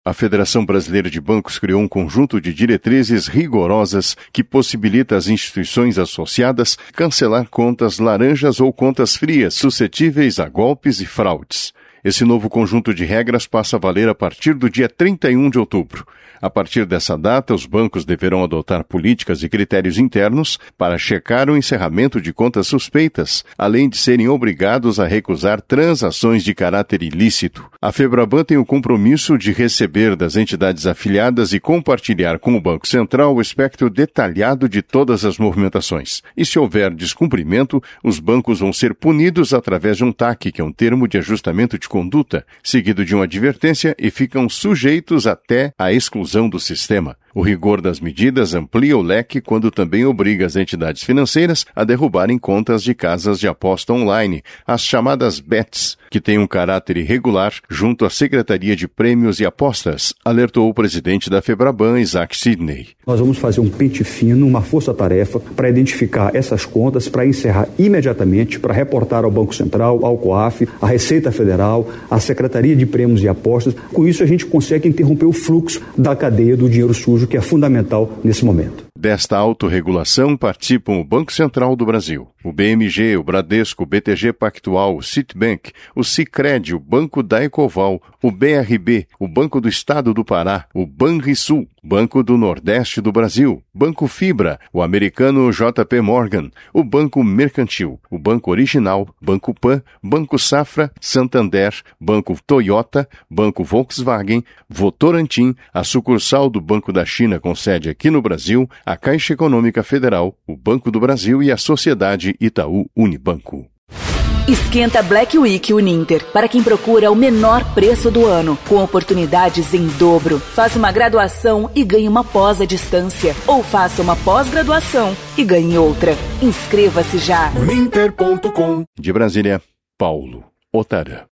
A Federação Brasileira de Bancos criou um conjunto de diretrizes rigorosas que possibilita às instituições associadas cancelar contas laranjas ou contas frias suscetíveis a golpes e fraudes. Esse novo conjunto de regras passa a valer a partir do dia 31 de outubro. A partir dessa data, os bancos deverão adotar políticas e critérios internos para checar o encerramento de contas suspeitas, além de serem obrigados a recusar transações de caráter ilícito. A Febraban tem o compromisso de receber das entidades afiliadas e compartilhar com o Banco Central o espectro detalhado de todas as movimentações. E se houver descumprimento, os bancos vão ser punidos através de um TAC, que é um termo de ajustamento de conduta, seguido de uma advertência, e ficam sujeitos até à exclusão do sistema. O rigor das medidas amplia o leque quando também obriga as entidades financeiras a derrubarem contas de casas de aposta online, as chamadas bets, que têm um caráter irregular junto à Secretaria de Prêmios e Apostas, alertou o presidente da Febraban, Isaac Sidney. Nós vamos fazer um pente fino, uma força-tarefa para identificar essas contas, para encerrar imediatamente, para reportar ao Banco Central, ao COAF, à Receita Federal, à Secretaria de Prêmios e Apostas. Com isso, a gente consegue interromper o fluxo da cadeia do dinheiro sujo, que é fundamental nesse momento. Desta autorregulação participam o Banco Central do Brasil, o BMG, o Bradesco, o BTG Pactual, o Citibank, o Sicredi, o Banco da Ecoval, o BRB, o Banco do Estado do Pará, o Banrisul, Banco do Nordeste do Brasil, Banco Fibra, o americano JP Morgan, o Banco Mercantil, o Banco Original, Banco Pan, Banco Safra, Santander, Banco Toyota, Banco Volkswagen, Votorantim, a sucursal do Banco da China com sede aqui no Brasil, a Caixa Econômica Federal, o Banco do Brasil e a Sociedade Itaú Unibanco. Esquenta Black Week Uninter, para quem procura o menor preço do ano, com oportunidades em dobro. Faça uma graduação e ganhe uma pós à distância, ou faça uma pós-graduação e ganhe outra. Inscreva-se já. Uninter.com. De Brasília, Paulo Otarã.